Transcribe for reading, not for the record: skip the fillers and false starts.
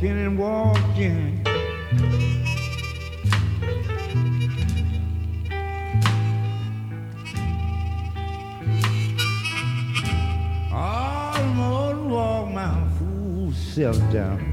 walking and walking. Almost walk my fool self down.